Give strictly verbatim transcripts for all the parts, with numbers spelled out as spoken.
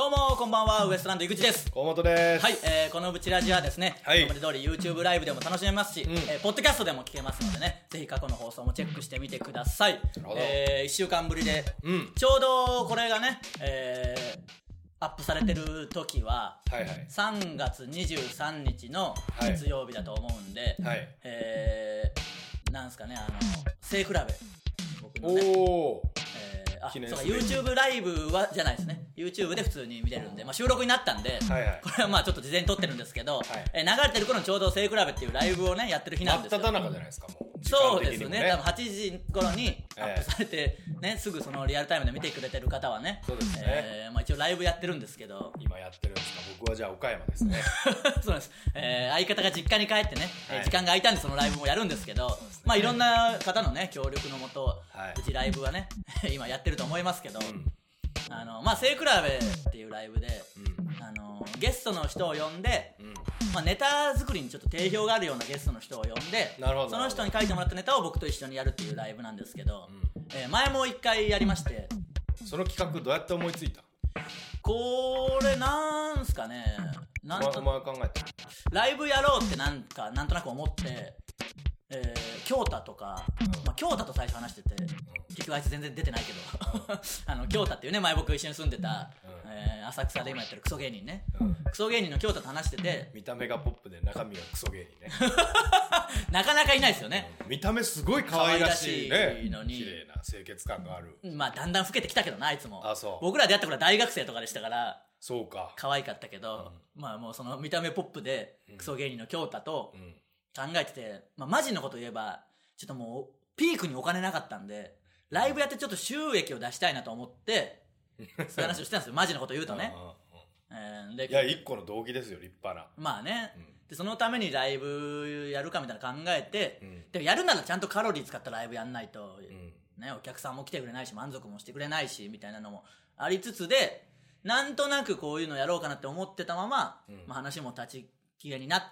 どうもこんばんは、ウエストランド井口です。 河本です。 はい、えー、このブチラジはですね、 はい、 今まで通り YouTube ライブでも楽しめますし、うん、えー、ポッドキャストでも聞けますのでね、ぜひ過去の放送もチェックしてみてください。えー、いっしゅうかんぶりで、うん、ちょうどこれがね、えー、アップされてる時は、はいはい、さんがつにじゅうさんにちの月曜日だと思うんで、はい、えー、なんすかね、あの背比べ、僕のね、おー、あ、そうか、 YouTube ライブはじゃないですね。 YouTube で普通に見れるんで、まあ、収録になったんで、はいはい、これはまあちょっと事前に撮ってるんですけど、はい、え流れてる頃にちょうど背比べっていうライブをねやってる日なんですよ。 真っ只中じゃないですか。もうそうですね、多分はちじ頃にアップされて、ね、すぐそのリアルタイムで見てくれてる方はね、そうですね、えーまあ、一応ライブやってるんですけど、 今やってるんですか。僕はじゃあ岡山ですね。 そうなんです、えー、相方が実家に帰ってね、はい、時間が空いたんでそのライブもやるんですけど、まあいろんな方のね協力のもと、はい、うちライブはね今やってると思いますけど、うん、あのまあ背比べっていうライブで、うん、あのゲストの人を呼んで、うん、まあ、ネタ作りにちょっと定評があるようなゲストの人を呼んで、その人に書いてもらったネタを僕と一緒にやるっていうライブなんですけど、うん、えー、前も一回やりまして。 その企画どうやって思いついた？ これなんすかね、なんと、 お前考えたライブやろうってなんかなんとなく思って、えー、京太とか、まあ、京太と最初話してて、結局あいつ全然出てないけどあの京太っていうね、前僕一緒に住んでた、えー、浅草で今やってるクソ芸人ね、クソ芸人の京太と話してて、 見た目がポップで中身がクソ芸人ねなかなかいないですよね。 見た目すごい可愛らしいね、のに綺麗な清潔感がある。 まあだんだん老けてきたけどな、あいつも。 あ、そう。 僕ら出会った頃は大学生とかでしたから、 そうか、 可愛かったけど、うん、まあもうその見た目ポップでクソ芸人の京太と考えてて、まあマジのこと言えばちょっともうピークにお金なかったんで、ライブやってちょっと収益を出したいなと思ってそういう話をしてたんですよ。マジのこと言うとねえー、でいや一個の動機ですよ、立派な。 まあね、うん、でそのためにライブやるかみたいな考えて、うん、でもやるならちゃんとカロリー使ったライブやんないと、うんね、お客さんも来てくれないし満足もしてくれないしみたいなのもありつつで、なんとなくこういうのやろうかなって思ってたまま、うんまあ、話も立ち消えになって、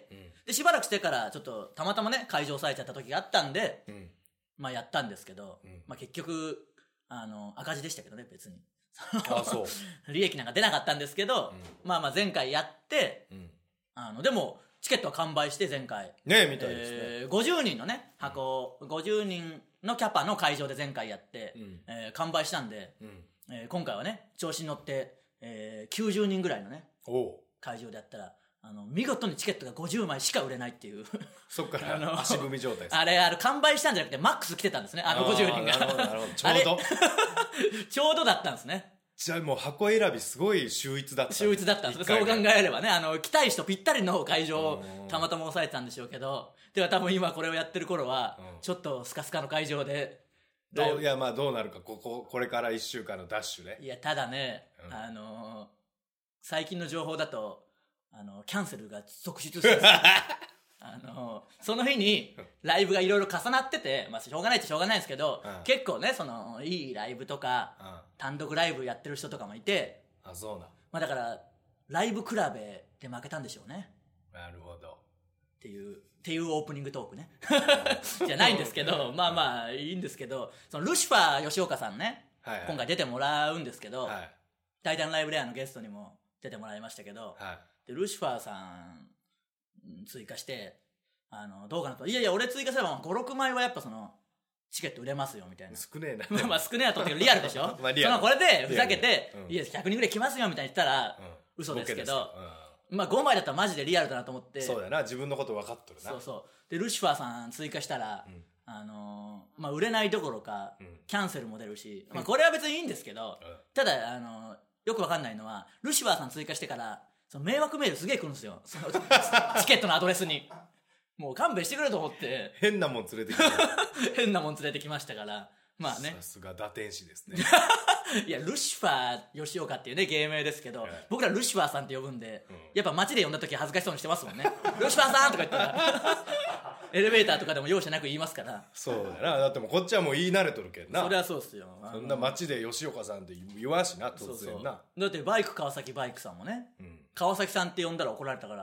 うん、でしばらくしてからちょっとたまたまね会場押さえちゃった時があったんで、うん、まあやったんですけど、うんまあ、結局あの赤字でしたけどね、別にあそう利益なんか出なかったんですけど、うん、まあまあ前回やって、うん、あのでもチケットは完売して前回ねえみたいですね、 えー、ごじゅうにんのね箱、うん、ごじゅうにんのキャパの会場で前回やって、うんえー、完売したんで、うんえー、今回はね調子に乗って、えー、きゅうじゅうにんぐらいのね会場でやったら、あの見事にチケットがごじゅうまいしか売れないっていうそっから足踏み状態です。 あれあれ完売したんじゃなくてマックス来てたんですね、あのごじゅうにんが。 なるほどなるほどちょうどちょうどだったんですね。 じゃあもう箱選びすごい秀逸だった。 秀逸だったんです。そう考えればね、あの来たい人ぴったりの会場をたまたま抑えてたんでしょうけど、では多分今これをやってる頃はちょっとスカスカの会場でどういやまあどうなるか、こここれからいっしゅうかんのダッシュね。 いやただね、うん、あのー、最近の情報だとあのキャンセルが続出してあのその日にライブがいろいろ重なってて、まあ、しょうがないってしょうがないんですけど、うん、結構ねそのいいライブとか、うん、単独ライブやってる人とかもいて、 あそうな、 まあ、だからライブ比べで負けたんでしょうね。 なるほどっていうっていうオープニングトークねじゃないんですけどまあまあいいんですけど、そのルシファー吉岡さんね、はいはい、今回出てもらうんですけど、はい、タイタンライブレアのゲストにも出てもらいましたけど、はい、でルシファーさん追加してあのどうかなと、いやいや俺追加すればごろくまいはやっぱそのチケット売れますよみたいな。 少ねえなまあ少ねえなとってリアルでしょまあリアル、そのこれでふざけて、うん、いやひゃくにんぐらい来ますよみたいに言ったら、うん、嘘ですけど、うん、まあごまいだったらマジでリアルだなと思って。 そうだな、自分のこと分かっとるな。 そうそうでルシファーさん追加したら、うん、あのー、まあ売れないどころか、うん、キャンセルも出るし、まあ、これは別にいいんですけど、うん、ただあのー、よく分かんないのはルシファーさん追加してからその迷惑メールすげえ来るんですよ、そのチケットのアドレスに。もう勘弁してくれと思って変なもん連れてきた変なもん連れてきましたから、まあね、 さすが打天使ですねいやルシファー吉岡っていうね芸名ですけど、僕らルシファーさんって呼ぶんで、うん、やっぱ街で呼んだ時恥ずかしそうにしてますもんねルシファーさんとか言ったらエレベーターとかでも容赦なく言いますから。 そうだな、だってもうこっちはもう言い慣れとるけんな。 そりゃそうっすよ、 そんな街で吉岡さんって言わんしな突然な。そうそう、 だってバイク川崎バイクさんもね、うん、川崎さんって呼んだら怒られたから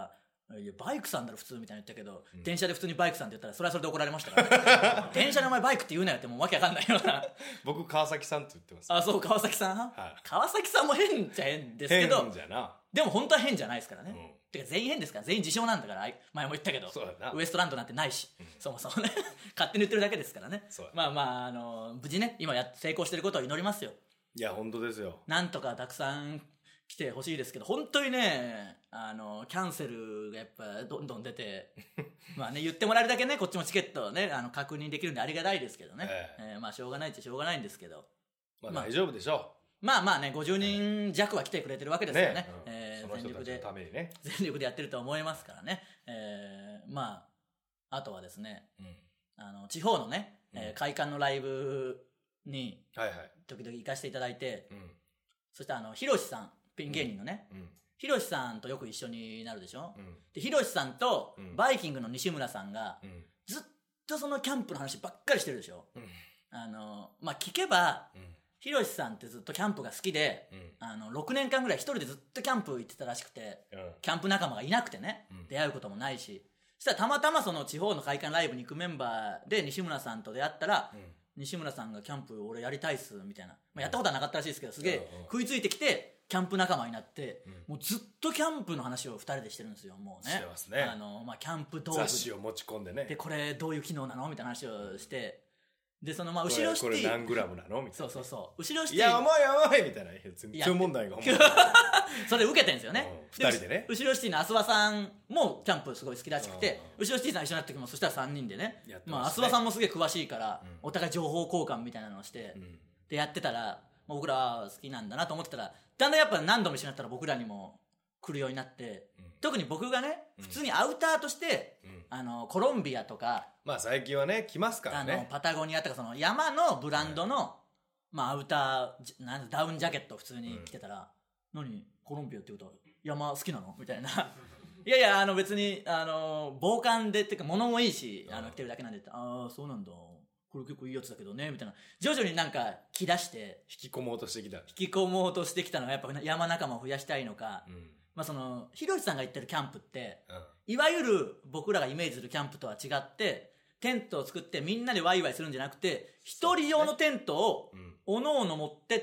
いやバイクさんだろ普通みたいに言ったけど、うん、電車で普通にバイクさんって言ったらそれはそれで怒られましたから、ね、電車の名前バイクって言うなよってもうわけわかんないような僕川崎さんって言ってます。 あそう川崎さん、はい、川崎さんも変じゃ変ですけど変じゃなでも本当は変じゃないですからね、うん、てか全員変ですから全員自称なんだから前も言ったけどウエストランドなんてないし、うん、そもそもね勝手に言ってるだけですからね。まあまあ、あの無事ね今や成功してることを祈りますよ。 いや本当ですよ。 なんとかたくさん来てほしいですけど本当にねあのキャンセルがやっぱどんどん出てまあね言ってもらえるだけねこっちもチケットをねあの確認できるんでありがたいですけどね、えええー、まあしょうがないっちゃしょうがないんですけどまあ大丈夫でしょう。まあまあねごじゅうにん弱は来てくれてるわけですよね、 ね、うんえー、その人たちのためにね全力でやってると思いますからね、えー、まああとはですね、うん、あの地方のね、うんえー、会館のライブに時々行かせていただいて、うん、そしてあのひろしさんピン芸人のね、うん、ひろしさんとよく一緒になるでしょ、うん、でひろしさんとバイキングの西村さんが、うん、ずっとそのキャンプの話ばっかりしてるでしょ、うん、あのまあ聞けば、うん、ひろしさんってずっとキャンプが好きで、うん、あのろくねんかんぐらい一人でずっとキャンプ行ってたらしくて、うん、キャンプ仲間がいなくてね、うん、出会うこともないしそしたらたまたまその地方の会館ライブに行くメンバーで西村さんと出会ったら、うん西村さんがキャンプ俺やりたいっすみたいな、まあ、やったことはなかったらしいですけどすげえ食いついてきてキャンプ仲間になって、うん、もうずっとキャンプの話をふたりでしてるんですよもうねしてますね。 あの、まあ、キャンプ道具雑誌を持ち込んでねでこれどういう機能なのみたいな話をしてでそのまあ後ろシティこれ何グラムなのみたいなそうそうそう後ろシティいや甘い甘いみたいな全然問題がそれ受けてるんですよね、 うん、ふたりでね後ろシティのアスワさんもキャンプすごい好きらしくて後ろシティさん一緒になった時もそしたらさんにんでねまあアスワさんもすげえ詳しいから、うん、お互い情報交換みたいなのをして、うん、でやってたら僕らは好きなんだなと思ってたらだんだんやっぱ何度も一緒になったら僕らにも来るようになって、うん、特に僕がね普通にアウターとして、うん、あのコロンビアとかまあ最近はね来ますからねあのパタゴニアとかその山のブランドの、はいまあ、アウターなんダウンジャケットを普通に着てたら、うん、何コロンビアってことは山好きなのみたいないやいやあの別にあの防寒でっていうか物もいいしあの着てるだけなんでああそうなんだこれ結構いいやつだけどねみたいな徐々になんか着出して引き込もうとしてきた引き込もうとしてきたのがやっぱ山仲間を増やしたいのか、うんまあ、そのひろしさんが言ってるキャンプって、うん、いわゆる僕らがイメージするキャンプとは違ってテントを作ってみんなでワイワイするんじゃなくて一人用のテントをおのおの持ってって、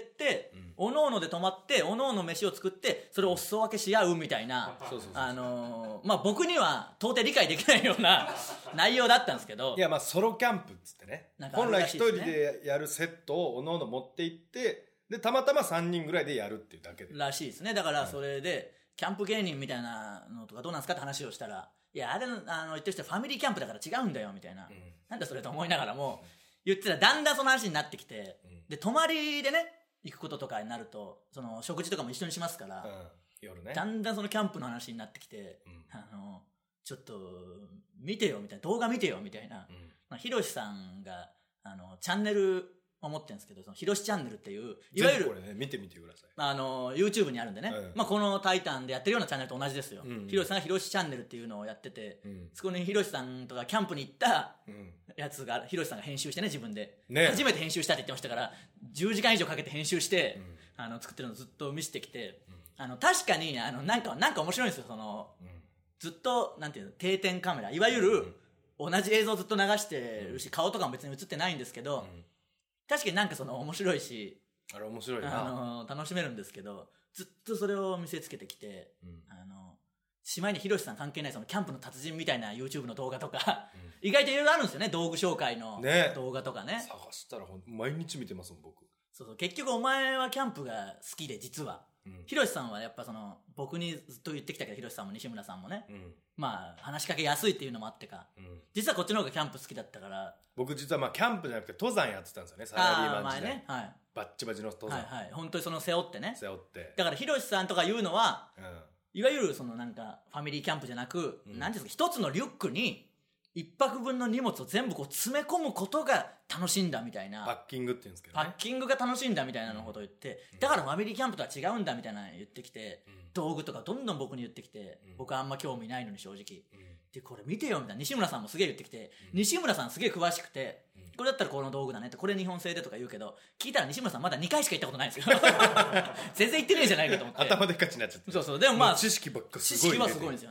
うん、おのおので泊まっておのおの飯を作ってそれをお裾分けし合うみたいなあのー、まあ僕には到底理解できないような内容だったんですけどいやまあソロキャンプっつってね本来一人でやるセットをおのおの持って行ってでたまたまさんにんぐらいでやるっていうだけでらしいですね。だからそれで、うんキャンプ芸人みたいなのとかどうなんですかって話をしたらいやあれあの言ってる人はファミリーキャンプだから違うんだよみたいな、うん、なんだそれと思いながらも言ってたらだんだんその話になってきて、うん、で泊まりでね行くこととかになるとその食事とかも一緒にしますから、うん夜ね、 だんだんそのキャンプの話になってきて、うん、あのちょっと見てよみたいな動画見てよみたいな、うんまあ、ひろしさんがあのチャンネル思ってるんですけどそのひろしチャンネルっていういわゆるこれね見てみてくださいあの YouTube にあるんでね、うんまあ、このタイタンでやってるようなチャンネルと同じですよ、ひろしさんがひろしチャンネルっていうのをやってて、うん、そこにひろしさんとかキャンプに行ったやつがひろしさんが編集してね自分で、ね、初めて編集したって言ってましたからじゅうじかん以上かけて編集して、うん、あの作ってるのをずっと見せてきて、うん、あの確かにあのなんかなんか面白いんですよその、うん、ずっとなんていうの定点カメラいわゆる同じ映像をずっと流してるし、うん、顔とかも別に映ってないんですけど、うん確かになんかその面白いしあれ面白いなあの楽しめるんですけどずっとそれを見せつけてきて、うん、あのしまいにひろしさん関係ないそのキャンプの達人みたいな YouTube の動画とか、うん、意外といろいろあるんですよね道具紹介の動画とか ね, ね探したら毎日見てますもん僕そうそう結局お前はキャンプが好きで実はひろしさんはやっぱその僕にずっと言ってきたけどひろしさんも西村さんもね、うん、まあ話しかけやすいっていうのもあってか、うん、実はこっちの方がキャンプ好きだったから僕実はまあキャンプじゃなくて登山やってたんですよねサラリーマン時代、ねはい、バッチバチの登山はいはい本当にその背負ってね背負ってだからひろしさんとか言うのは、うん、いわゆるそのなんかファミリーキャンプじゃなく、うん、なんていうんですか一つのリュックに一泊分の荷物を全部こう詰め込むことが楽しいんだみたいなパッキングって言うんですけど、ね、 パッキングが楽しいんだみたいなのことを言って、うん、だからファミリーキャンプとは違うんだみたいなの言ってきて、うん、道具とかどんどん僕に言ってきて、うん、僕はあんま興味ないのに正直、うん、でこれ見てよみたいな西村さんもすげえ言ってきて、うん、西村さんすげえ詳しくて、うん、これだったらこの道具だねってこれ日本製でとか言うけど聞いたら西村さんまだにかいしか行ったことないんですよ全然行ってねえじゃないかと思って頭でっかちになっちゃってそうそうでもまあ知識ばっかすごい、ね、知識はすごいんですよね、うん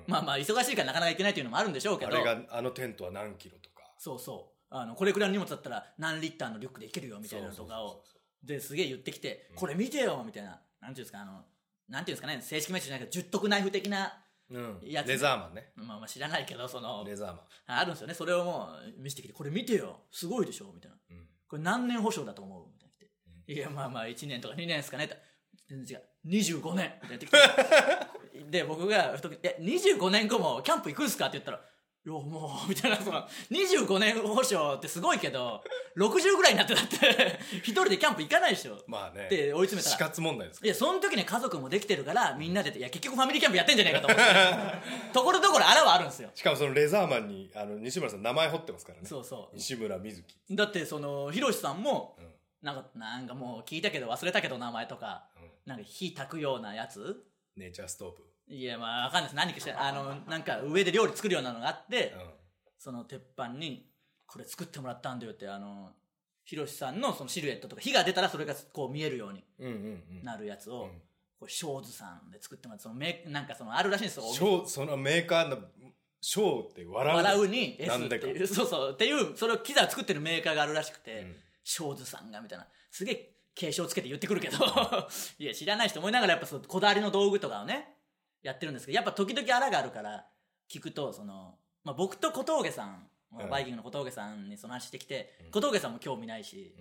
まあまあ忙しいからなかなか行けないっていうのもあるんでしょうけど、 あれがあのテントは何キロとか、 そうそうあのこれくらいの荷物だったら何リッターのリュックで行けるよみたいなのとかをですげえ言ってきて、うん、これ見てよみたいな、なんていうんですか、あのなんていうんですかね、正式名称じゃないけど十徳ナイフ的なやつ、 うん、レザーマンね、 まあまあ知らないけどそのレザーマンあるんですよね。それをもう見せてきて、これ見てよすごいでしょみたいな、うん、これ何年保証だと思うみたいな言って、うん、いやまあまあいちねんとかにねんですかねって、全然違うにじゅうごねんって言ってきてで僕がえにじゅうごねんごもキャンプ行くんすかって言ったら、いやもうみたいな、そのにじゅうごねん保証ってすごいけどろくじゅうぐらいになってだって一人でキャンプ行かないでしょ。 まあね、 で追い詰めたら死活問題ですか。 いやその時に家族もできてるからみんなで、いや結局ファミリーキャンプやってんじゃないかと思ってところどころあらはあるんですよ。 しかもそのレザーマンにあの西村さん名前彫ってますからね。 そうそう、 西村瑞希だってそのひろしさんも、うん、なんかなんかもう聞いたけど忘れたけど名前とか、うん、なんか火焚くようなやつ、 ネイチャーストーブ、 いやまあわかんないです、何かしてあのなんか上で料理作るようなのがあって、うん、その鉄板にこれ作ってもらったんだよって、あのひろしさんのそのシルエットとか火が出たらそれがこう見えるようになるやつを、うんうんうん、これショーズさんで作ってもらって、そのメなんかそのあるらしいんですよ。 ショー、そのメーカーのショーって笑う笑うに S っていう、そうそうっていうそれを機材を作ってるメーカーがあるらしくて、うん、ショーズさんがみたいなすげえ継承つけて言ってくるけどいや知らない人思いながらやっぱそのこだわりの道具とかをねやってるんですけど、やっぱ時々あらがあるから聞くと、その、まあ、僕と小峠さん、うん、バイキングの小峠さんにその話してきて、うん、小峠さんも興味ないし、うん、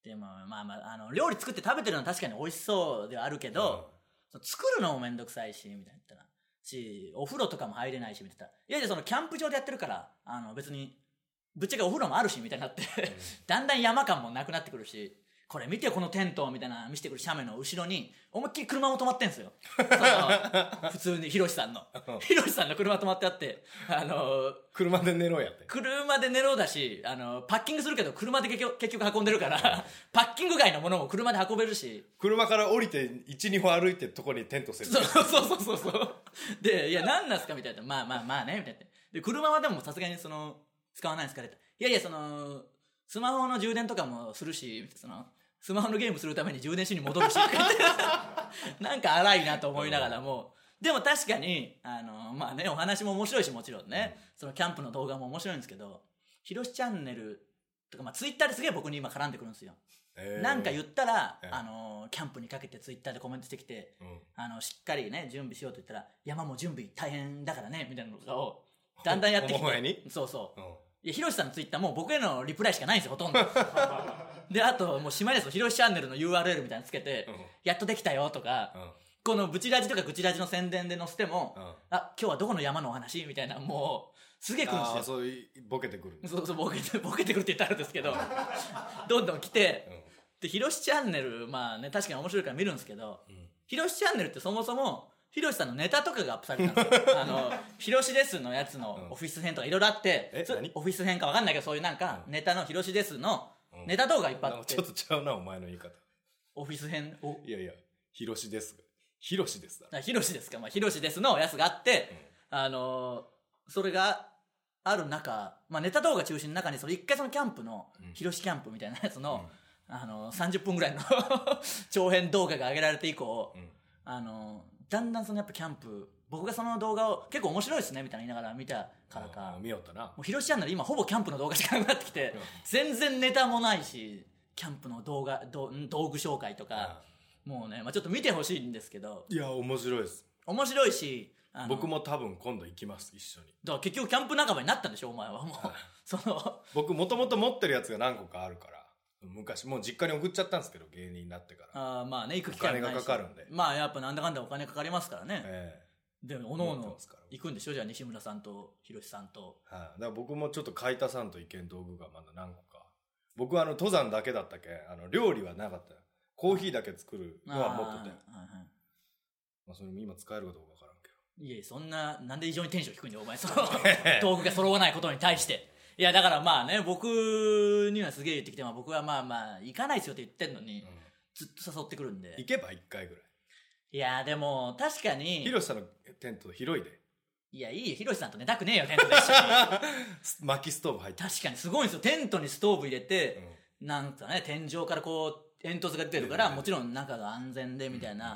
でもまあまああの料理作って食べてるのは確かに美味しそうではあるけど、うん、作るのもめんどくさいしみたいな言ったらし、お風呂とかも入れないしみたいな、いやいやそのキャンプ場でやってるからあの別にぶっちゃけお風呂もあるしみたいになって、うん、だんだん山感もなくなってくるし、これ見てこのテントみたいな見せてくる斜面の後ろに思いっきり車も止まってんすよ普通にひろしさんのひろしさんの車止まってあって、あのー、 車で寝ろやって、 車で寝ろだし、あのー、パッキングするけど車で結局、結局運んでるからパッキング外のものも車で運べるし、 車から降りて いちにほ歩いてるとこにテント設置、 そうそうそうそうそうで、いや何なんすかみたいな、まあまあまあねみたいな、で車はでもさすがにその使わないんですかね、いやいやそのスマホの充電とかもするし、そのスマホのゲームするために充電しに戻るしなんか荒いなと思いながらも、でも確かにあのまあねお話も面白いし、もちろんね、うん、そのキャンプの動画も面白いんですけど、ひろしチャンネルとか、まあ、ツイッターですげえ僕に今絡んでくるんですよ、えー、なんか言ったら、えー、あのキャンプにかけてツイッターでコメントしてきて、うん、あのしっかりね準備しようと言ったら、山も準備大変だからねみたいなのをだんだんやってきてそうそう、うん、いやひろしさんのツイッターもう僕へのリプライしかないんですよほとんどであともうしまいですよ、ひろしチャンネルの ユーアールエル みたいなのつけて、うん、やっとできたよとか、うん、このブチラジとかグチラジの宣伝で載せても、うん、あ今日はどこの山のお話みたいな、もうすげえ来るんですよ。 あそうボケてくる、 そうそうボケてボケてくるって言ったらあるんですけどどんどん来て、うん、でひろしチャンネルまあね確かに面白いから見るんですけど、ひろしチャンネルってそもそもひろしさんのネタとかがアップされてたんですよあのひろしですのやつのオフィス編とかいろいろあって、うん、オフィス編か分かんないけどそういうなんかネタのひろしですのネタ動画いっぱいあって、 ちょっとちゃうなお前の言い方、 オフィス編おいやいやひろしですひろしですだひろしですか、まあ、ひろしですのやつがあって、うん、あのー、それがある中、まあ、ネタ動画中心の中にそれ一回そのキャンプの、うん、ひろしキャンプみたいなやつの、うん、あのー、さんじゅっぷんぐらいの長編動画が上げられて以降、うん、あのー、だんだんそのやっぱキャンプ僕がその動画を結構面白いですねみたいな言いながら見たからか、 見よったな、 もうひろしチャンネル今ほぼキャンプの動画しかなくなってきて、うん、全然ネタもないしキャンプの動画道具紹介とか、うん、もうね、まあ、ちょっと見てほしいんですけど、 いや面白いです面白いし、あの僕も多分今度行きます一緒に。 だから結局キャンプ仲間になったんでしょお前はもう、はい、その僕もともと持ってるやつが何個かあるから、昔もう実家に送っちゃったんですけど芸人になってから、 あまあね行く機会もないしお金がかかるんで、 まあやっぱなんだかんだお金かかりますからね、ええでおのおの行くんでしょ、じゃあ西村さんとひろしさんと、 はい、だから僕もちょっと海田さんと意見道具がまだ何個か、僕はあの登山だけだったけあの料理はなかった、コーヒーだけ作るのは持ってて、あ、はいはい、まあ、それも今使えるかどうか分からんけど、 いやそんななんで異常にテンション低いんだよお前その道具が揃わないことに対して。いやだからまあね僕にはすげえ言ってきて、まあ、僕はまあまあ行かないですよって言ってんのに、うん、ずっと誘ってくるんで、 行けばいっかいぐらい。 いやでも確かにひろしさんのテント広いで、 いやいいよひろしさんと寝たくねえよテントで一緒に薪ストーブ入って確かにすごいんですよ、テントにストーブ入れて、うん、なんかね天井からこう煙突が出てるから、もちろん中が安全でみたいな、うん、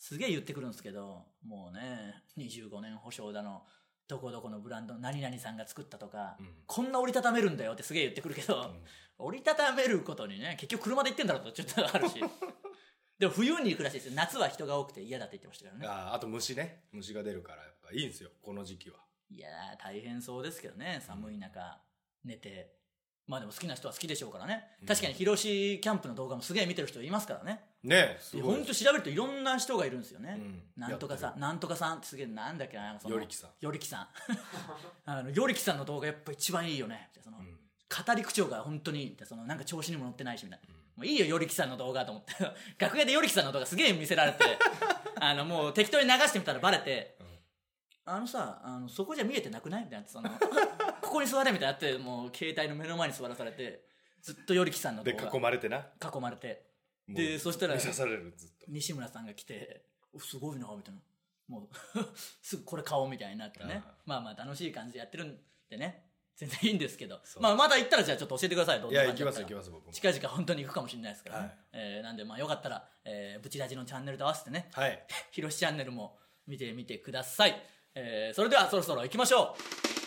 すげえ言ってくるんですけど、もうねにじゅうごねん保証だのどこどこのブランドの何々さんが作ったとか、うん、こんな折りたためるんだよってすげえ言ってくるけど、うん、折りたためることにね結局車で行ってんだろうとちょっとあるしでも冬に行くらしいですよ。夏は人が多くて嫌だって言ってましたからね。 ああと虫ね、虫が出るからやっぱいいんですよこの時期は。 いやー大変そうですけどね、寒い中寝て。まあでも好きな人は好きでしょうからね、うん、確かに広しキャンプの動画もすげえ見てる人いますからね。 ねえすごい。 ほんと調べるといろんな人がいるんですよね、うん、なんとかさんなんとかさんってすげえなんだっけな、 よりきさんよりきさんあのよりきさんの動画やっぱ一番いいよねその、うん、語り口調が本当にそのなんか調子にも乗ってないしみたいな、うん、もういいよよりきさんの動画と思って楽屋でよりきさんの動画すげえ見せられてあのもう適当に流してみたらバレて、うん、あのさあのそこじゃ見えてなくないみたいなそのここに座れみたいなってもう携帯の目の前に座らされてずっとよりきさんの動画で囲まれてな囲まれてでそしたら見さされるずっと西村さんが来てすごいなみたいなもうすぐこれ買おうみたいになってね、あまあまあ楽しい感じでやってるんでね全然いいんですけど、まあまだ行ったらじゃあちょっと教えてください。どんな感じだったら。いや行きます行きます僕も近々本当に行くかもしれないですからね、はい、えー、なんでまあよかったら、えー、ブチラジのチャンネルと合わせてね、 はい、 ひろしチャンネルも見てみてください、えー、それではそろそろ行きましょ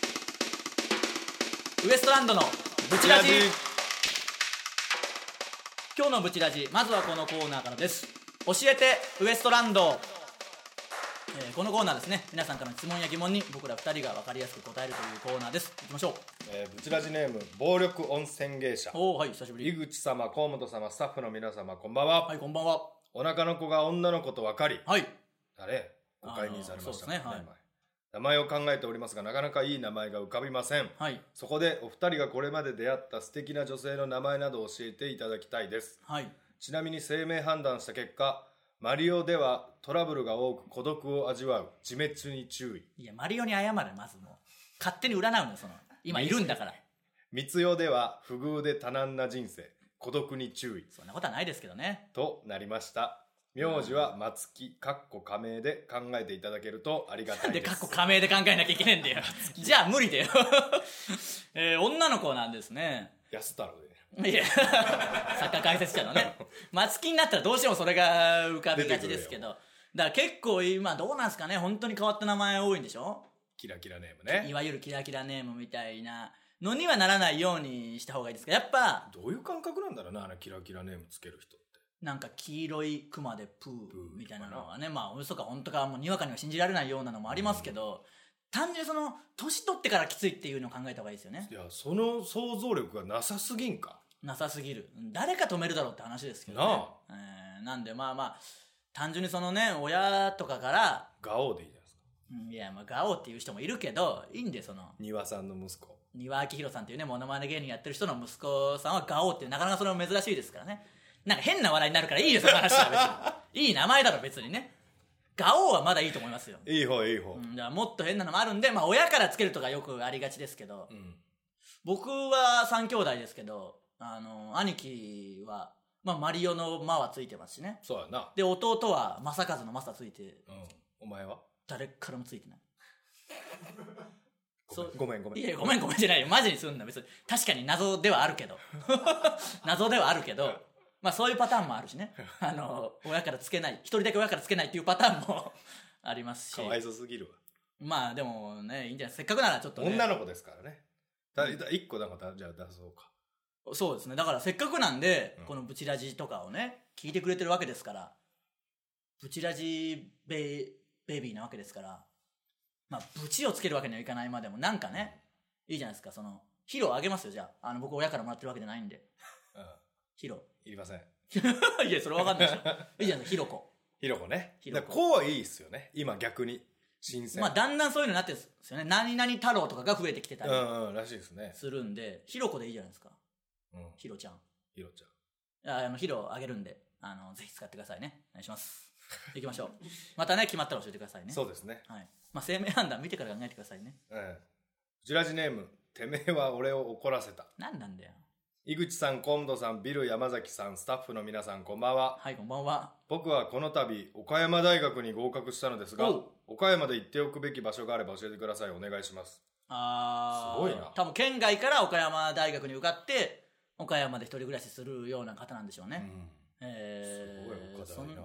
う。ウエストランドのブチラジ。今日のブチラジ、まずはこのコーナーからです。教えてウエストランド。えー、このコーナーですね、皆さんからの質問や疑問に僕らふたりが分かりやすく答えるというコーナーです。いきましょう。 えー、ブチラジネーム暴力温泉芸者。 おー、はい、久しぶり。 井口様、河本様、スタッフの皆様、こんばんは。 はい、こんばんは。 お腹の子が女の子と分かり、 はい、 誰ご解任されました。 そうですね、はい、 名前を考えておりますがなかなかいい名前が浮かびません、 はい、 そこでお二人がこれまで出会った素敵な女性の名前などを教えていただきたいです、 はい、 ちなみに生命判断した結果、マリオではトラブルが多く孤独を味わう、自滅に注意。 いやマリオに謝れ、まずもう勝手に占うの、その今いるんだから。 密代では不遇で多難な人生、孤独に注意。 そんなことはないですけどね。 となりました。名字は松木かっこ仮名で考えていただけるとありがたいです。 でかっこ仮名で考えなきゃいけないんだよじゃあ無理だよえー、女の子なんですね。 安太郎で。 いやサッカー解説者のね松木になったらどうしてもそれが浮かびがちですけど、だから結構今どうなんすかね、本当に変わった名前多いんでしょ。 キラキラネームね、 いわゆるキラキラネームみたいなのにはならないようにした方がいいですか。やっぱどういう感覚なんだろうな、あのキラキラネームつける人って。 なんか黄色いクマでプーみたいなのはね、まあ嘘か本当かもうにわかには信じられないようなのもありますけど、うん、単純にその年取ってからきついっていうのを考えた方がいいですよね。 いやその想像力がなさすぎんか。 なさすぎる。誰か止めるだろうって話ですけどね。なあ、えー、なんでまあまあ単純にそのね親とかからガオでいいじゃないですか。 うん、いやまあガオっていう人もいるけどいいんで、その庭さんの息子庭明宏さんっていうねモノマネ芸人やってる人の息子さんはガオっていうなかなかそれも珍しいですからね。なんか変な笑いになるからいいよその話は別にいい名前だろ別にね。ガオはまだいいと思いますよ。 いい方いい方、 うん、だからもっと変なのもあるんで、まあ親からつけるとかよくありがちですけど、うん、僕はさん兄弟ですけど、あの兄貴は、まあ、マリオの「マ」はついてますしね。 そうやな。 で弟は正和の「正」ついて、うん、 お前は誰からもついてないごめんごめん。 いやごめんごめんじゃないよ、マジにすんな別に。確かに謎ではあるけど謎ではあるけどまあそういうパターンもあるしねあの親からつけない、一人だけ親からつけないっていうパターンもありますし。 かわいそすぎるわ。 まあでもねいいんじゃない、せっかくならちょっと、ね、 女の子ですからね。だ一個なんかじゃあ出そうか。 そうですね、だからせっかくなんで、うん、このブチラジとかをね聞いてくれてるわけですから、ブチラジベイ、ベイビーなわけですから、まあブチをつけるわけにはいかないまでもなんかねいいじゃないですか。そのヒロあげますよ。じゃあ、あの僕親からもらってるわけじゃないんで、うん、ヒロいりませんいやそれわかんないでしょいいじゃないですか、ヒロコ。 ヒロコね。ヒロコこうはいいっすよね今逆に新鮮。 まあだんだんそういうのになってるんですよね。何々太郎とかが増えてきてたりうんうんらしいですねするんで、ヒロコでいいじゃないですか。うん、ヒロちゃんヒロちゃん、 あのヒロあげるんで、あのぜひ使ってくださいね。お願いしますいきましょうまたね決まったら教えてくださいね。 そうですね、 はい、まあ生命判断見てから考えてくださいね。 うん。ジュラジネームてめえは俺を怒らせた。 何なんだよ。 井口さん、今度さん、ビル山崎さん、スタッフの皆さん、こんばんは。 はい、こんばんは。 僕はこの度岡山大学に合格したのですが、岡山で行っておくべき場所があれば教えてください。お願いします。 あー、すごいな。 多分県外から岡山大学に受かって岡山で一人暮らしするような方なんでしょうね、うん、えー、 すごい岡大な。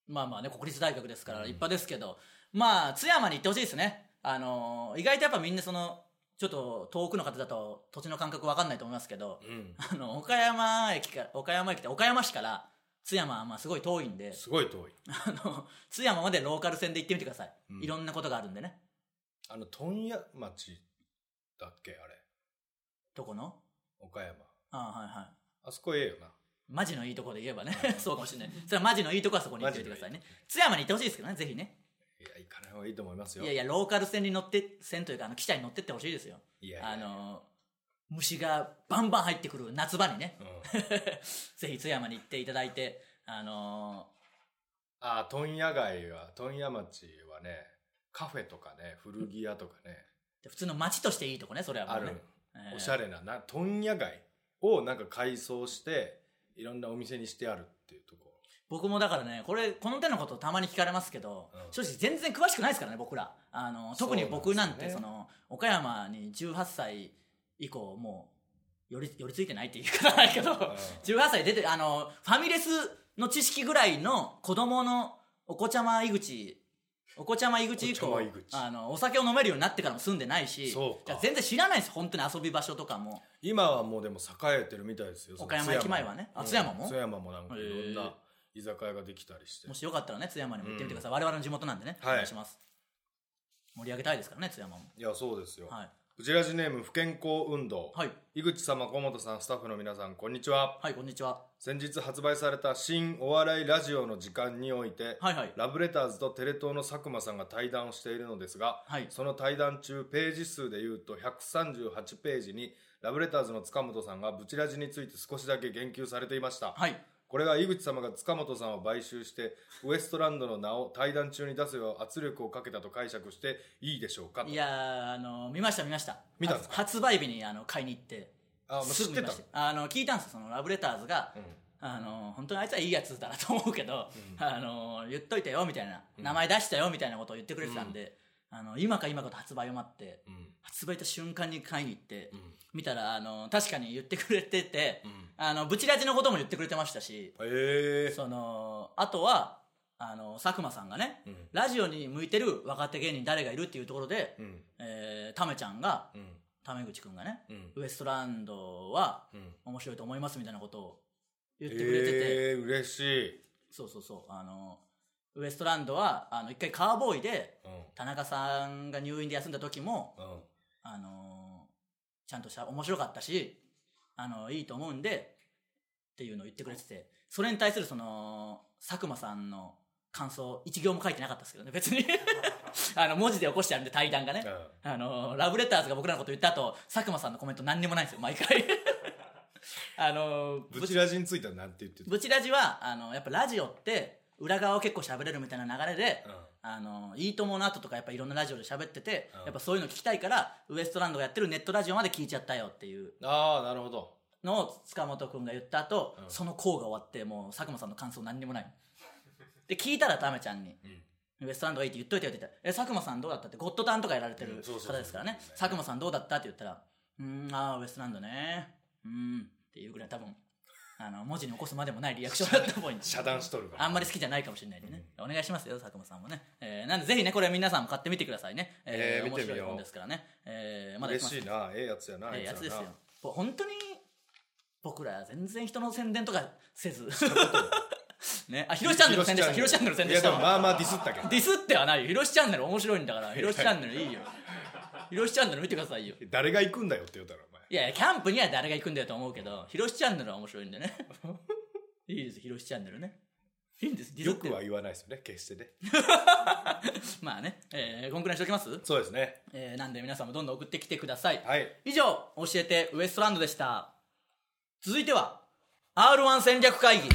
まあまあね、国立大学ですから立派ですけど、うん、まあ津山に行ってほしいですね。あのー、意外とやっぱみんなそのちょっと遠くの方だと土地の感覚分かんないと思いますけど、うん、あの岡山駅か岡山駅って岡山市から津山はまあすごい遠いんで、 すごい遠い。 あの津山までローカル線で行ってみてください、うん、いろんなことがあるんでね。 あの問屋町だっけあれ、 どこの？ 岡山。 ああ、はいはい。 あそこええよな。 マジのいいとこで言えばねそうかもしれない。それはマジのいいとこはそこに行ってみてくださいね。津山に行ってほしいですけどね、ぜひね。 いや、行かない方がいいと思いますよ。 いやいや、ローカル線に乗って線というかあの汽車に乗ってってほしいですよ。いやいやいや、あの虫がバンバン入ってくる夏場にね、うん、ぜひ津山に行っていただいて、あのー、ああ問屋街は問屋町はね、カフェとかね、古着屋とかね、 普通の町としていいとこね、それはもうね、ある、 えー、おしゃれなな問屋街をなんか改装していろんなお店にしてあるっていうところ。 僕もだからね、これこの手のことたまに聞かれますけど、うん、正直全然詳しくないですからね、僕ら。あの特に僕なんてその岡山にじゅうはっさい以降もう寄り寄りついてないって言い方ないけど、うん、じゅうはっさい出て、あのファミレスの知識ぐらいの子供のお子ちゃま井口お子ちゃま井口以降、あのお酒を飲めるようになってからも住んでないし、全然知らないんです、本当に遊び場所とかも。 今はもうでも栄えてるみたいですよ、 岡山駅前はね。あ、津山も津山もなんかいろんな居酒屋ができたりして、 もしよかったらね津山にも行ってみてください、うん、我々の地元なんでね、はい、お願いします。盛り上げたいですからね、津山も。 いや、そうですよ、はい。ブチラジネーム不健康運動、はい、井口様、小本さん、スタッフの皆さん、こんにちは。 はい、こんにちは。 先日発売された新お笑いラジオの時間において、はいはい、ラブレターズとテレ東の佐久間さんが対談をしているのですが、はい、その対談中ページ数でいうとひゃくさんじゅうはちページにラブレターズの塚本さんがブチラジについて少しだけ言及されていました、はい、これが井口様が塚本さんを買収してウエストランドの名を対談中に出すよう圧力をかけたと解釈していいでしょうかと。 いや、あの見ました見ました見たんですか？ 発売日にあの買いに行って、 あ、もう知ってた。 あの聞いたんですよ、そのラブレターズが、うん、あの本当にあいつはいいやつだなと思うけど、うん、あの言っといてよみたいな、うん、名前出したよみたいなことを言ってくれてたんで、うん、あの今か今かと発売を待って、うん、発売した瞬間に買いに行って、うん、見たらあの確かに言ってくれてて、うん、あのブチラジのことも言ってくれてましたし、 へー、 そのあとはあの佐久間さんがね、うん、ラジオに向いてる若手芸人誰がいるっていうところで、うん、えー、タメちゃんが、うん、タメ口くんがね、うん、ウエストランドは面白いと思いますみたいなことを言ってくれてて、 えー、嬉しい。 そうそうそう、あのウエストランドはあの一回カーボーイで、うん、田中さんが入院で休んだ時も、うん、あのちゃんとした面白かったし、あのいいと思うんでっていうのを言ってくれてて、それに対するその佐久間さんの感想一行も書いてなかったですけどね、別にあの文字で起こしてあるんで、対談がね、うん、あのラブレターズが僕らのこと言った後、佐久間さんのコメント何にもないんですよ、毎回あのブチラジについては何て言ってた？ ブチラジはあのやっぱラジオって裏側を結構喋れるみたいな流れで、うん、あのいいともの後とかやっぱいろんなラジオで喋ってて、うん、やっぱそういうの聞きたいからウエストランドがやってるネットラジオまで聞いちゃったよっていうああなるほどのを塚本君が言った後、うん、その項が終わってもう佐久間さんの感想何にもないで、聞いたらタメちゃんに、うん、ウエストランドがいいって言っといてよって言ったら、え佐久間さんどうだったって、ゴッドタンとかやられてる方ですからね、佐久間さんどうだったって言ったら、うーん、あーウエストランドねうーんっていうぐらい多分あの文字に起こすまでもないリアクションだったっぽいんで遮断しとるからあんまり好きじゃないかもしれないんでね、うん、お願いしますよ佐久間さんもね、えー、なんでぜひねこれ皆さんも買ってみてくださいね、えー、面白い本ですからね、えー、まだ嬉しいな、ええやつやな、 ええやつですよ。本当に僕ら全然人の宣伝とかせずね、あ、ひろしチャンネルの宣伝した。ひろしチャンネルの宣伝した。 いやでもまあまあディスったけど。 ディスってはないよ。ひろしチャンネル面白いんだから。ひろしチャンネルいいよ。ひろしチャンネル見てくださいよ。 誰が行くんだよって言うたらお前。 いやいや、キャンプには誰が行くんだよと思うけど、ひろしチャンネルは面白いんでね。いいです、ひろしチャンネルね。いいんです。 よくは言わないですよね、決してね。 まあね、えー、こんくらいにしときます？ そうですね。 えー、なんで皆さんもどんどん送ってきてください。 はい。 以上、教えてウエストランドでした。続いては、アールワン 戦略会議。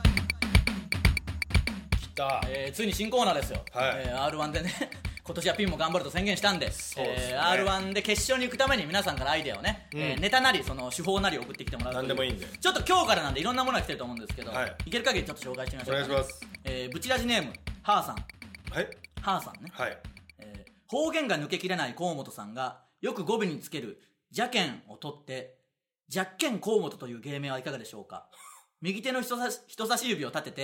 えー、ついに新コーナーですよ、はい、えー、アールワン でね今年はピンも頑張ると宣言したんで、そうですね、えー、アールワン で決勝に行くために皆さんからアイデアをね、うん、えー、ネタなりその手法なり送ってきてもらうという。 何でもいいんで、 ちょっと今日からなんでいろんなものが来てると思うんですけど、はい、いける限りちょっと紹介してみましょうか、ね、 お願いします。 えー、ブチラジネームハーさん。 はい、 ハーさんね、 はい、 えー、方言が抜けきれない河本さんがよく語尾につける邪剣を取ってジャッケン河本という芸名はいかがでしょうか。右手の人差し、人差し指を立てて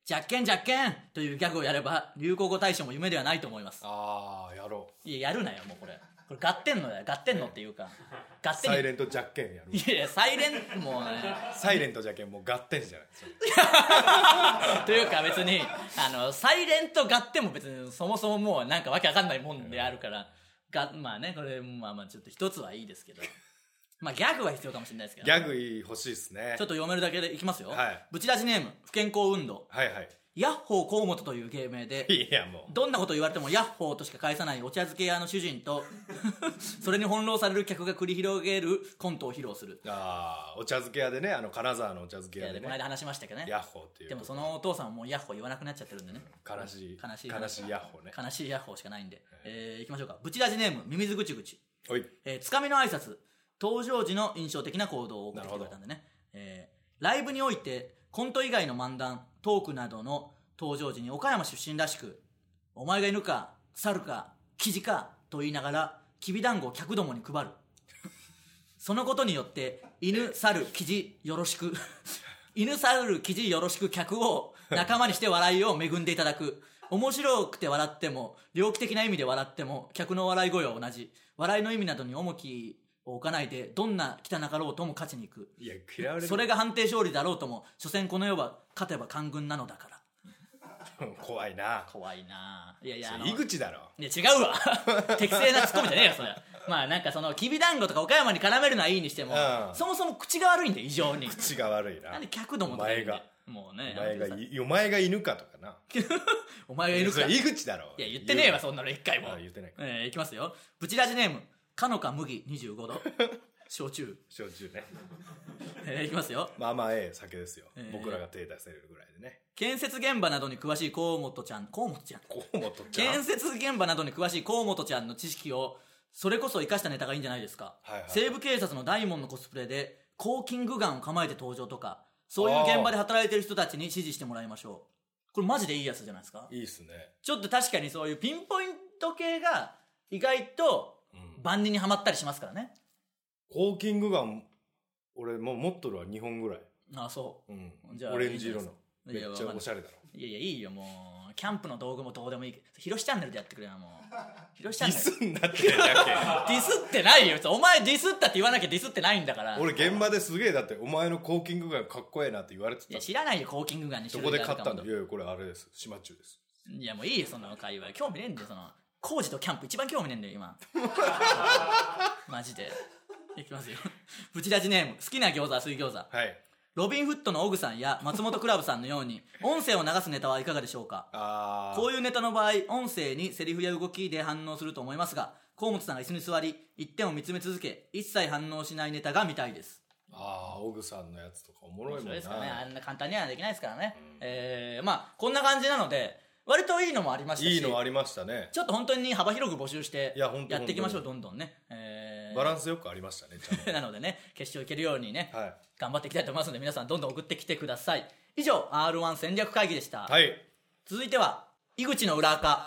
じゃっけんじゃっけんというギャグをやれば流行語大賞も夢ではないと思います。 ああやろう。いややるなよもうこれ。これ合点のだよ合点のっていうか合点サイレントじゃっけんやる。 いやいやサイレンもうねサイレントじゃっけんもう合点じゃないというか別にあのサイレント合点も別にそもそももうなんかわけわかんないもんであるから、がまあねこれまあまあちょっと一つはいいですけどまあギャグは必要かもしれないですけど、 ギャグ欲しいですね。 ちょっと読めるだけでいきますよ、 はい、 ブチラジネーム不健康運動。 はいはい。 ヤッホー河本という芸名で、 いやもうどんなこと言われてもヤッホーとしか返さないお茶漬け屋の主人とそれに翻弄される客が繰り広げるコントを披露する。 ああお茶漬け屋でね、あの金沢のお茶漬け屋でね、 この間話しましたけどね、 ヤッホーっていう。 でもそのお父さんはもうヤッホー言わなくなっちゃってるんでね、 悲しい悲しい悲しいヤッホーね、 悲しいヤッホーしかないんで、えー、いきましょうか。ブチラジネームミミズぐちぐち。 おい、 えー、つかみの挨拶登場時の印象的な行動を送ってきてくれたんでね、えー、ライブにおいてコント以外の漫談トークなどの登場時に岡山出身らしく、お前が犬か猿かキジかと言いながらきびだんごを客どもに配るそのことによって犬猿キジよろしく犬猿キジよろしく客を仲間にして笑いを恵んでいただく。面白くて笑っても猟奇的な意味で笑っても客の笑い声は同じ。笑いの意味などに重きを置かないでどんな汚かろうとも勝ちに行く。 いや嫌われる。 それが判定勝利だろうとも所詮この世は勝てば官軍なのだから。 怖いな。 怖いな。いやいや井口だろ。 いや違うわ適正なツッコミじゃねえよそれ。まあなんかそのきびだんごとか岡山に絡めるのはいいにしても、うん、そもそも口が悪いんで異常に口が悪いな。 なんで客どもとか言うんでもうね、 お前がお前が犬かとかなお前が犬か、 井口だろ。 いや言ってねえわそんなの一回も。 ああ言ってないか、 えー、いきますよ。ブチラジネームかのか麦にじゅうごど焼酎焼酎ねえー、いきますよ。 まあまあええ酒ですよ、えー、僕らが手出せるぐらいでね。 建設現場などに詳しい河本ちゃん河本ちゃん河本ちゃん建設現場などに詳しい河本ちゃんの知識をそれこそ生かしたネタがいいんじゃないですか、はいはい、西部警察の大門のコスプレでコーキングガンを構えて登場とか、そういう現場で働いてる人たちに指示してもらいましょう。これマジでいいやつじゃないですか。 いいっすね。 ちょっと確かにそういうピンポイント系が意外と万人にはまったりしますからね、 うん、コーキングガン俺もう持っとるわにほんぐらい。 ああそう、うん、 じゃあオレンジ色のめっちゃおしゃれだろ。 いやいやいいよもうキャンプの道具もどうでもいいけどヒロシチャンネルでやってくれよもうヒロシチャンネルディスんなってだけディスってないよ。お前ディスったって言わなきゃディスってないんだから。 俺現場ですげえだってお前のコーキングガンかっこええなって言われてた。 いや知らないよコーキングガンに種類があるかも。どこで買ったんだ。いやいやこれあれです島中です。 いやもういいよそんな会話興味ねえんだよ。その工事とキャンプ一番興味ねえんだよ今マジで。いきますよ。ブチラジネーム好きな餃子は水餃子。はい。ロビンフットのオグさんや松本クラブさんのように音声を流すネタはいかがでしょうか。あこういうネタの場合音声にセリフや動きで反応すると思いますが、河本さんが椅子に座り一点を見つめ続け一切反応しないネタが見たいです。 ああオグさんのやつとかおもろいもんな。そうですかね。あんな簡単にはできないですからね、うんえー、まあこんな感じなので割といいのもありましたし、 いいのありましたね。 ちょっと本当に幅広く募集してやっていきましょう。どんどんね、えー、 バランスよくありましたねちゃんとなのでね決勝いけるようにね、はい、頑張っていきたいと思いますので皆さんどんどん送ってきてください。以上 アールワン 戦略会議でした、はい、続いては井口の裏垢。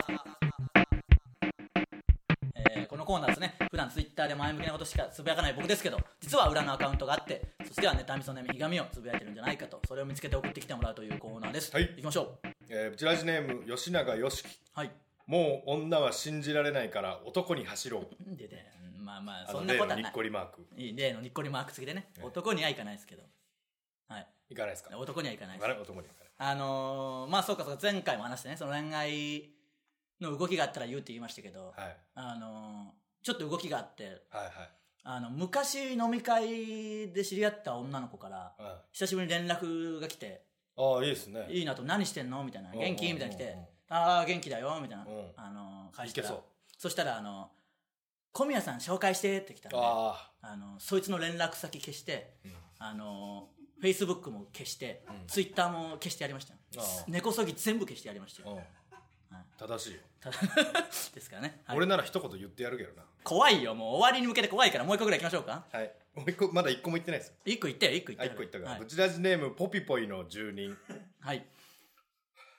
えー、このコーナーですね。普段ツイッターで前向きなことしかつぶやかない僕ですけど実は裏のアカウントがあって、そしては妬みそねみひがみをつぶやいてるんじゃないかと、それを見つけて送ってきてもらうというコーナーです。はい、いきましょう。 えー、ブチラジネーム吉永よしき。はい。もう女は信じられないから男に走ろう。ででまあまあそんなことはない。 例のにっこりマーク。 いい例のにっこりマーク付きでね、えー、男にはいかないですけど。はい。 いかないですか。 男にはいかないです。 あれ男にはいかない。 あのー、まあそうかそうか前回も話してね、その恋愛の動きがあったら言うって言いましたけど、はい、あのー、ちょっと動きがあって、はいはい。あの昔飲み会で知り合った女の子から、はい、久しぶりに連絡が来て、 ああいいですね。 いいなと。何してんのみたいな。元気みたいな来て、ああ元気だよみたいな、あの返したら、そ, そしたらあの小宮さん紹介してって来たんで、ああのそいつの連絡先消して、うん、あのフェイスブックも消して、うん、ツイッターも消してやりましたよ。根こそぎ全部消してやりましたよ。 はい、正しいよですからね、 はい、俺なら一言言ってやるけどな。 怖いよもう終わりに向けて怖いからもう一個ぐらい行きましょうか。 はい。もう一個まだ一個も言ってないですよ。 一個言ってよ一個言ってよ。 一個言ったから、はい、ブチラジネームポピポイの住人。はい。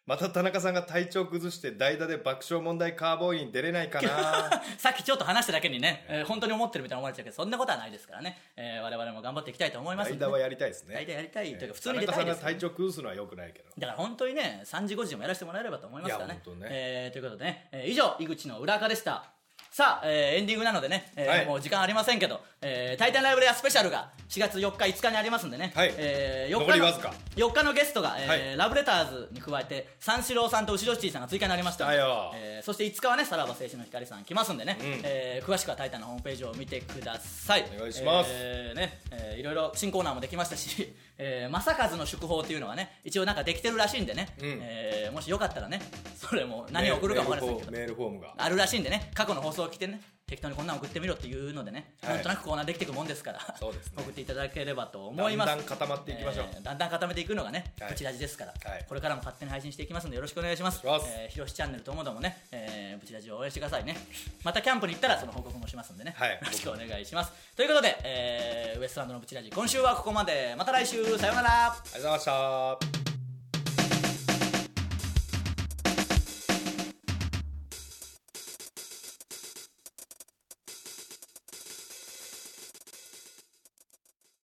また田中さんが体調崩して代打で爆笑問題カーボーイに出れないかなさっきちょっと話しただけにね、えー、本当に思ってるみたいな思われちゃうけど、そんなことはないですからね、えー、我々も頑張っていきたいと思いますので、ね、 代打はやりたいですね。 代打やりたいというか、 えー、 普通に出たいです、ね、 田中さんが体調崩すのはよくないけど、 だから本当にねさんじごじでもやらせてもらえればと思いますからね。 いや本当ね、 えー、ということでね、えー、以上井口の裏垢でした。さあ、えー、エンディングなのでね、えーはい、もう時間ありませんけど、えー、タイタンライブレアスペシャルがしがつよっかいつかにありますんでね、 はい、 えー、よっかの残りわずかよっかのゲストが、えーはい、 ラブレターズに加えて三四郎さんと後ろシティさんが追加になりましたので、えー、そしていつかはねさらば青春の光さん来ますんでね、うん、えー、詳しくはタイタンのホームページを見てください。 お願いします。 えーねえー、いろいろ新コーナーもできましたし、えー、正和の祝報っていうのがね一応なんかできてるらしいんでね、うん、えー、もしよかったらねそれも何を送るかも分かりませんけどメールフォームがあるらしいんでね、過去の放送を聞いてね適当にこんなの送ってみろっていうのでね、はい、なんとなくコーナーできていくもんですからそうです、ね、 送っていただければと思います。 だんだん固まっていきましょう、 えー、だんだん固めていくのがね、 はい、 プチラジですから、 はい、 これからも勝手に配信していきますのでよろしくお願いします。えー、ひろしチャンネルともどもね、えー、プチラジを応援してくださいね。またキャンプに行ったらその報告もしますんでね、はい、よろしくお願いします。ということで、えー、ウエストランドのプチラジ今週はここまで。また来週さようなら。 ありがとうございました。